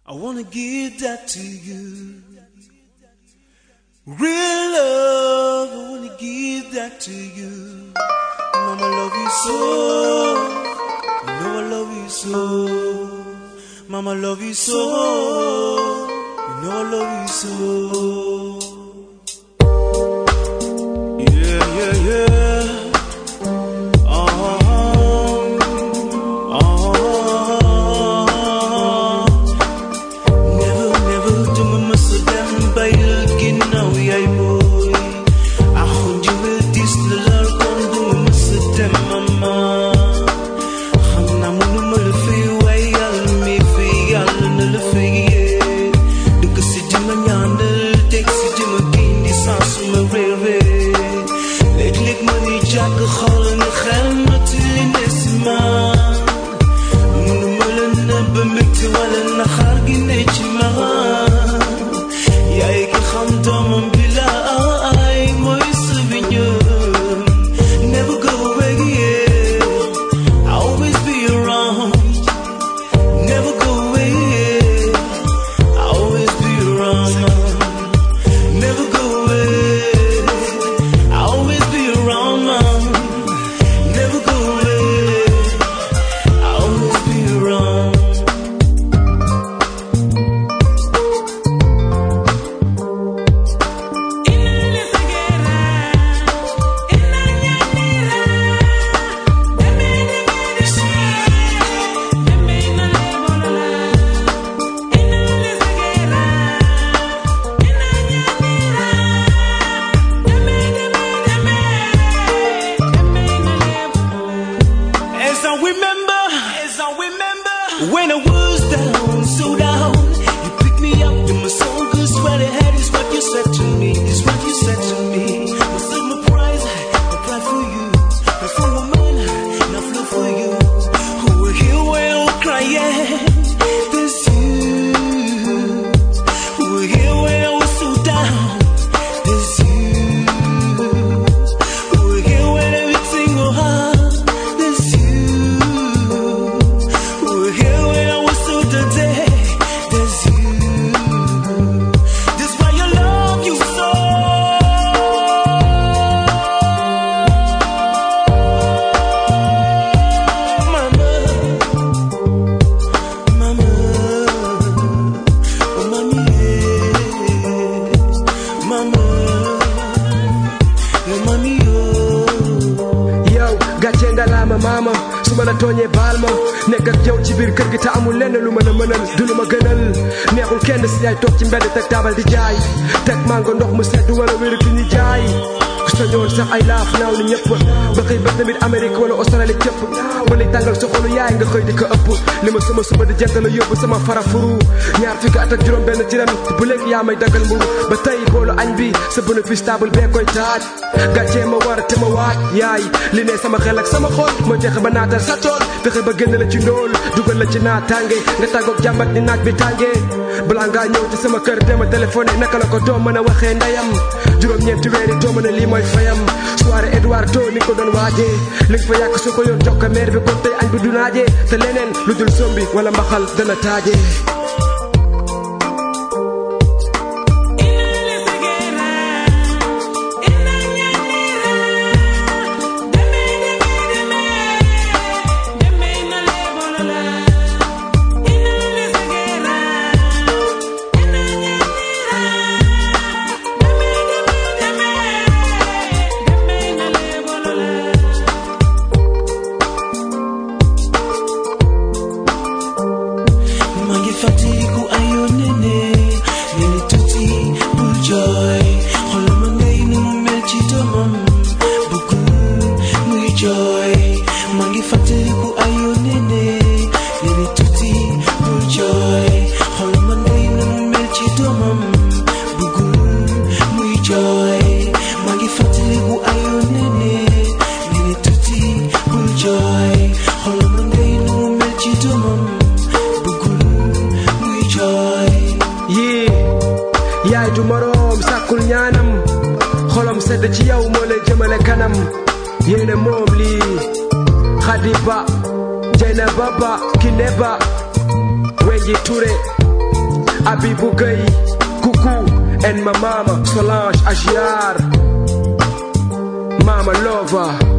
I wanna give that to you. Real love, I wanna give that to you. Mama, love you so. You know I love you so. Mama, love you so. You know I love you so. Yeah, yeah, yeah. When I was down, so down, you picked me up, you my soul good, swear to head is what you said to me, is what you said to me. I said my prize, I cried for you, I for a man, and I flew for you. Who will hear when I cry, yeah, this you. Who will hear when I was so down, this you. Who will hear when everything was hard, this you. Who will hear when I was so dirty, this you. This why I love you so. Mama, mama, oh mommy, mama, oh mommy, oh. Yo, gàcce ngalaama mama su ma la tooñee baal ma nekk ak yow ci biir kër gi te amul lenn lu mën a mënal du lu ma gënal neexul kenn si yaay toog ci mbedd teg taabal di jaay teg mango ndox mu sedd wala wéru ki ñi jaay ku sañoon sax ay laaf naaw ni ñëpp ba xëy ba tamit Amérique wala Australie cëpp ba lay tàngal sa xolu yaay nga xëy di ko ëpp li ma sama suba di jant la yóbbu sama farafuru ñaar fukki at ak juróom benn ci ren bu léegi yaa may daggal mburu ba tey boolu añ bi sa bénéfice table bee koy taaj gàccee ma war te ma waaj yaay li ne sama xel ak sama xol moo texe ba naatal sa tool fexe ba génn la ci ndóol dugal la ci naataange nga tàggoog jàmbat ni naaj bi tàngee balaa ngaa ñëw ci sama kër dema téléphoné naka la ko doom mën a waxee ndeyam juróom-ñeenti weeri doo mën a lii mooy fayam soirée Eduardo ni ko doon waajee li nga fa yàq su ko yoon jox ko maire bi kon tey añ bi du naajee te leneen lu dul sombi wala mbaxal dana taajee Mangi fatiku ayo nene, nene tuti bul joy. Xolam ngay nu mel ci domam, bëggul muy joy. Mangi fatiku ayo nene, nene tuti bul joy. Xolam ngay nu mel ci domam, bëggul muy joy. Mangi fatiku ayo nene, nene tuti bul joy. Xolam ngay nu mel ci domam. yii yaay du moroom sàkkul ñaanam xolam sedd ci yow moo lay jëmale kanam yéene moom lii Khady Ba Dieynaba Ba Kiné Ba Wenji Touré Abibou Gueye, Coucou, and my mama Solange Agiar, Mama Lover.